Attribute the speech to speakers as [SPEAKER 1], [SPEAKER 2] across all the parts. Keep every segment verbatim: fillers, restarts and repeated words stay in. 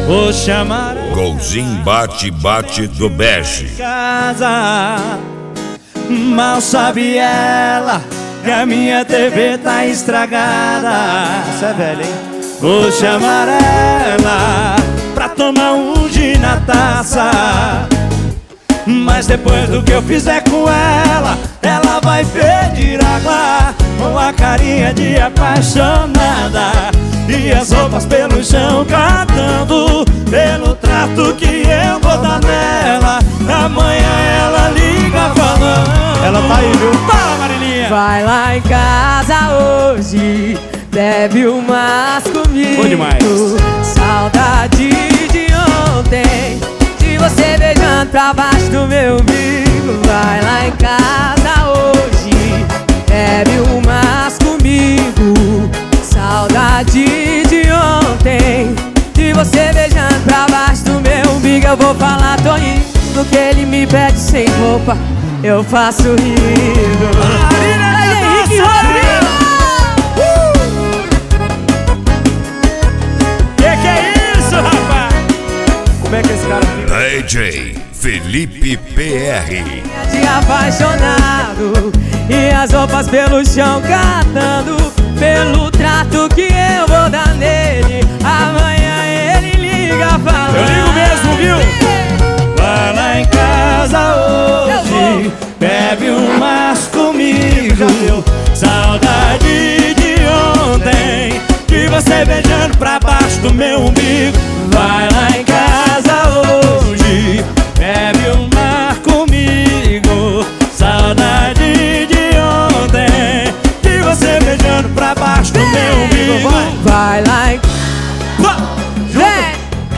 [SPEAKER 1] vou chamar
[SPEAKER 2] Golzinho bate, bate do bege.
[SPEAKER 1] casa. Mal sabe ela que a minha T V tá estragada.
[SPEAKER 3] Você é velho, hein?
[SPEAKER 1] Vou chamar ela pra tomar um gin na taça. Mas depois do que eu fizer com ela, ela vai pedir água com a carinha de apaixonada e as roupas pelo chão cantando pelo trato que eu vou dar nela. Amanhã ela liga falando.
[SPEAKER 3] Ela tá aí, viu?
[SPEAKER 1] Fala, Marilinha!
[SPEAKER 4] Vai lá em casa hoje, bebe umas comigo.
[SPEAKER 1] Bom demais.
[SPEAKER 4] Saudade de ontem, de você beijando pra baixo do meu umbigo. Vai lá em casa hoje, bebe umas comigo. Saudade de ontem, de você beijando pra baixo do meu umbigo. Eu vou falar, tô indo, que ele me pede sem roupa, eu faço rindo. Aí, Henrique Rodrigo!
[SPEAKER 1] Que que é isso, rapaz?
[SPEAKER 3] Como é que esse cara fica?
[SPEAKER 2] D J Felipe P R.
[SPEAKER 4] De apaixonado e as roupas pelo chão catando pelo trato que eu vou dar nele. Amanhã ele liga falando.
[SPEAKER 1] Eu ligo mesmo, viu? Vai lá em casa hoje, bebe umas comigo. Saudade de ontem, de você beijando pra baixo do meu umbigo. Vai lá em casa hoje, bebe uma comigo. Saudade de ontem, de você beijando pra baixo do meu umbigo. Vai,
[SPEAKER 4] Vai lá em Vem!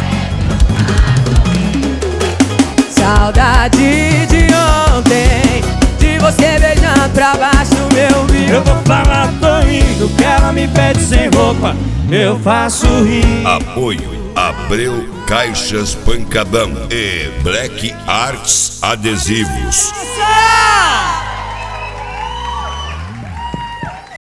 [SPEAKER 4] Saudade de ontem, de você beijando pra baixo do meu umbigo.
[SPEAKER 1] eu vou falar, tô indo, que ela me pede sem roupa, eu faço rir.
[SPEAKER 2] Apoio Abreu Caixas Pancadão e Black Arts Adesivos.
[SPEAKER 1] Nossa!